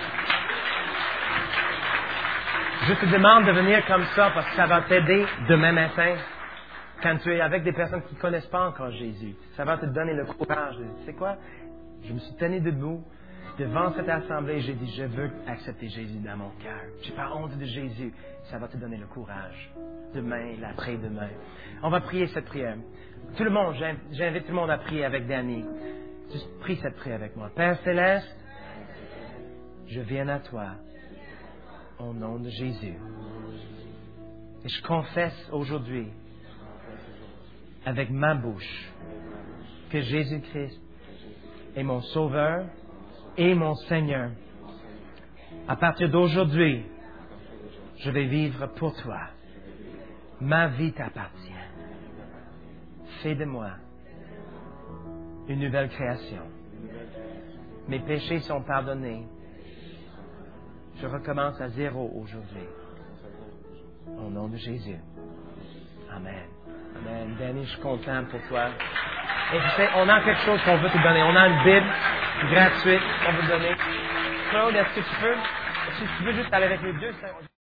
Je te demande de venir comme ça parce que ça va t'aider demain matin quand tu es avec des personnes qui ne connaissent pas encore Jésus. Ça va te donner le courage de dire, tu sais quoi? Je me suis tenu debout devant cette assemblée et j'ai dit, je veux accepter Jésus dans mon cœur. Je n'ai pas honte de Jésus. Ça va te donner le courage. Demain, l'après-demain. On va prier cette prière. Tout le monde, j'invite tout le monde à prier avec Danny. Juste prie cette prière avec moi. Père Céleste, je viens à toi au nom de Jésus. Et je confesse aujourd'hui avec ma bouche que Jésus-Christ est mon Sauveur et mon Seigneur. À partir d'aujourd'hui, je vais vivre pour toi. Ma vie t'appartient. Fais de moi une nouvelle création. Mes péchés sont pardonnés. Je recommence à zéro aujourd'hui. Au nom de Jésus. Amen. Amen. Danny, je suis content pour toi. Et tu sais, on a quelque chose qu'on veut te donner. On a une Bible gratuite qu'on veut te donner. Claude, est-ce que tu peux, est-ce que tu veux juste aller avec les deux?